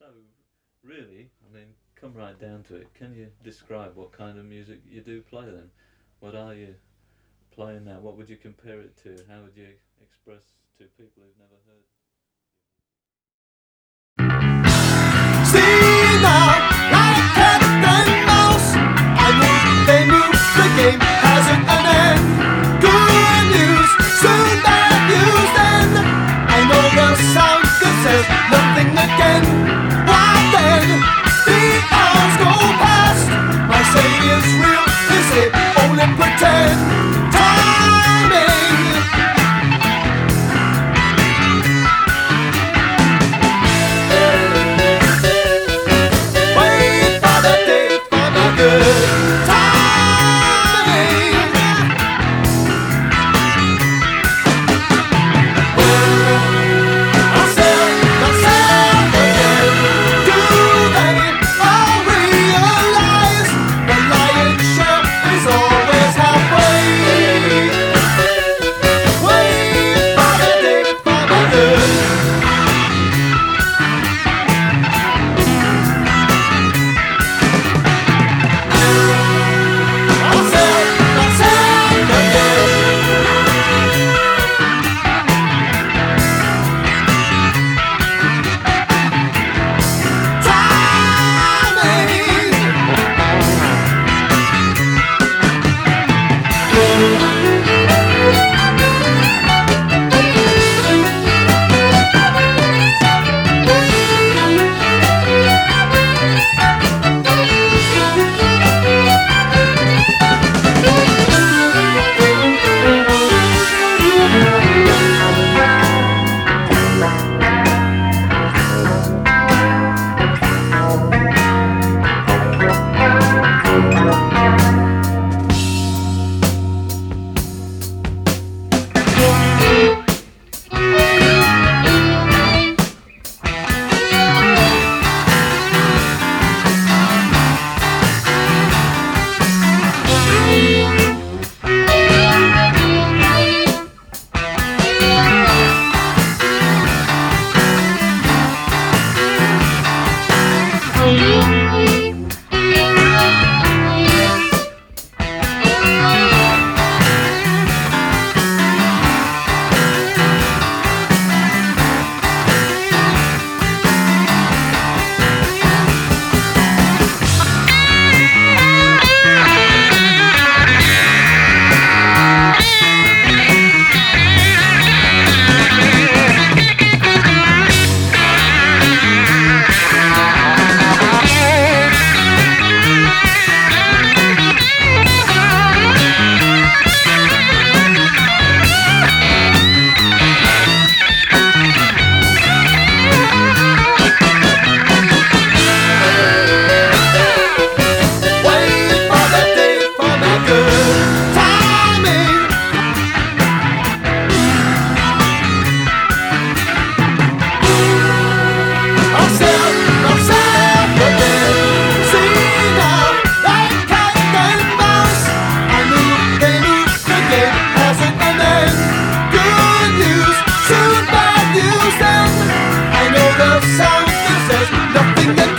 So, really, I mean, come right down to it. Can you describe what kind of music you do play then? What are you playing now? What would you compare it to? How would you express to people who've never heard? See now, like cat and mouse. I know they knew the game hasn't an end. Good news, soon bad news then. I know the sound that says nothing again. Why then? The hours go past. My say is real, they say only pretend. Timing. Wait for the day for the good timing. Myself again. Do they all realize the lion's share is always halfway? Wait for the day for the good. Myself again. Wait for the day for the good timing. Myself again. See now, like cat and mouse. I knew they knew the game hasn't an end. Good news, soon bad news then. I know the sound that says nothing again.